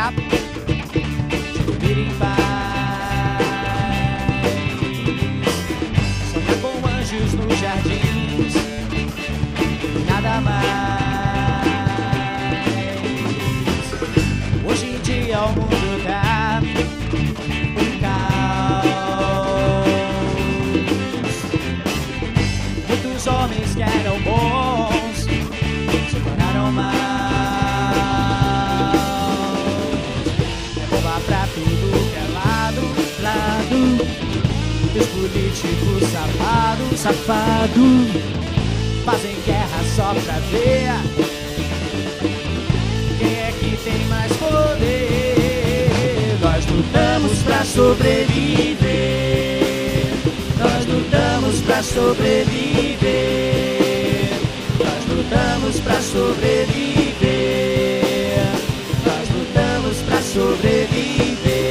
de dormir em paz, sonhar com anjos nos jardins, nada mais. Hoje em dia o mundo tá um caos. Muitos homens que eram bons se tornaram maus. É bomba pra tudo que é lado. Os políticos safados fazem guerra só pra ver quem é que tem mais poder. Nós lutamos pra sobreviver. Nós lutamos pra sobreviver. Nós lutamos pra sobreviver. Nós lutamos pra sobreviver.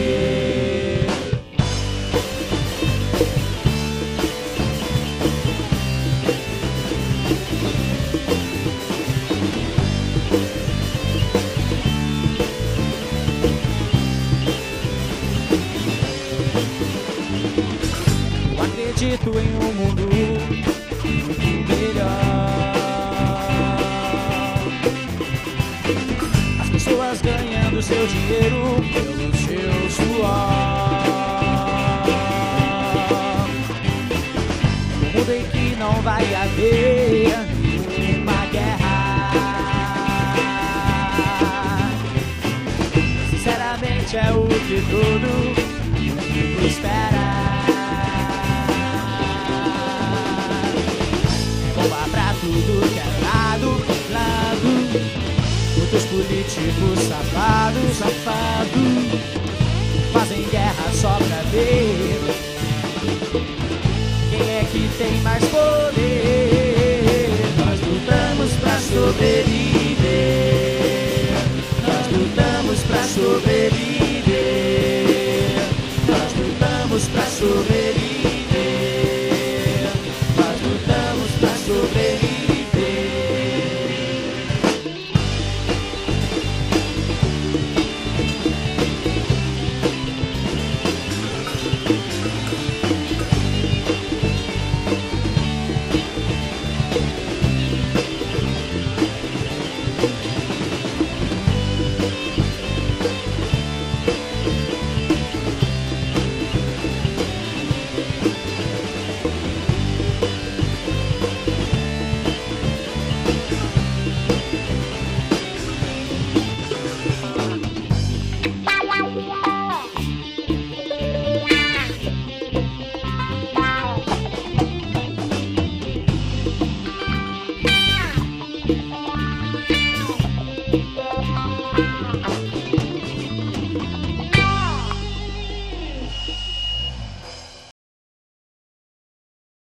Eu acredito em um mundo melhor. As pessoas ganhando seu dinheiro pelo seu suor. Um mundo em que não vai haver uma guerra. Sinceramente é o que todo mundo espera. Bomba pra tudo que é lado. Muitos políticos safados fazem guerra só pra ver quem é que tem mais poder. Nós lutamos pra sobreviver. Nós lutamos pra sobreviver. Nós lutamos pra sobreviver.